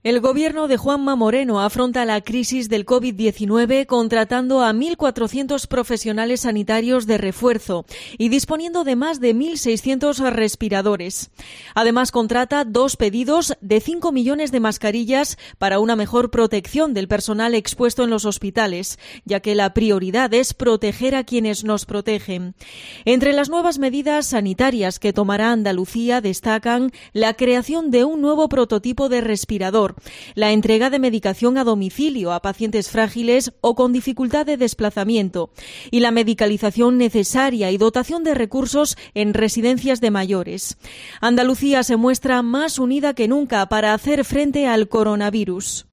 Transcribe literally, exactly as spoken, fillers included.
El gobierno de Juanma Moreno afronta la crisis del COVID diecinueve contratando a mil cuatrocientos profesionales sanitarios de refuerzo y disponiendo de más de mil seiscientos respiradores. Además, contrata dos pedidos de cinco millones de mascarillas para una mejor protección del personal expuesto en los hospitales, ya que la prioridad es proteger a quienes nos protegen. Entre las nuevas medidas sanitarias que tomará Andalucía destacan la creación de un nuevo prototipo de respirador, la entrega de medicación a domicilio a pacientes frágiles o con dificultad de desplazamiento y la medicalización necesaria y dotación de recursos en residencias de mayores. Andalucía se muestra más unida que nunca para hacer frente al coronavirus.